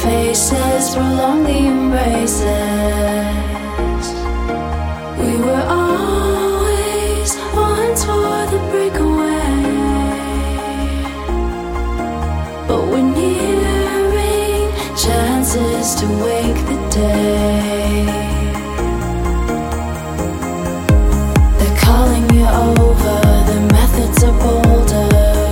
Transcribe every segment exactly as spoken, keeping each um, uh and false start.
faces prolong the embraces. We were always one toward the breakaway, but we're nearing chances to wake the day. They're calling you over, the methods are bolder.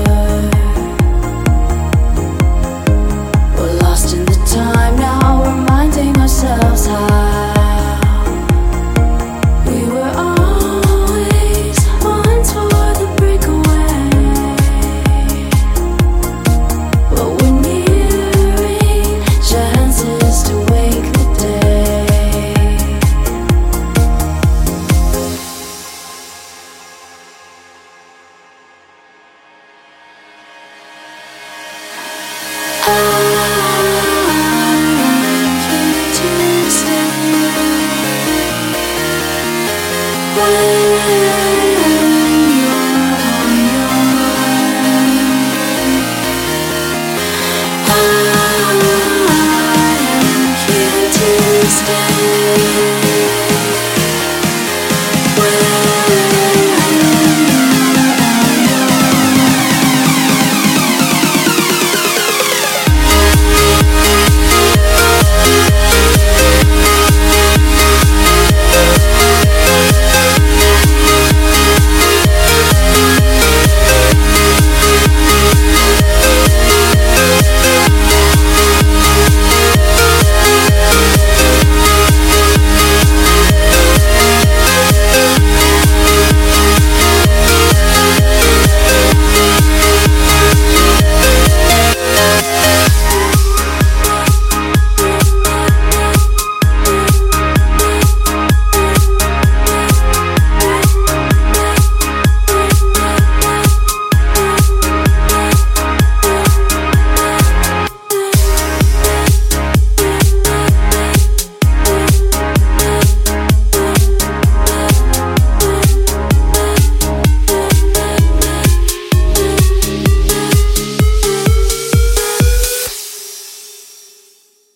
We're lost in the time now, reminding ourselves how we were always one toward the breakaway, but we're nearing chances to wake the day. Ah.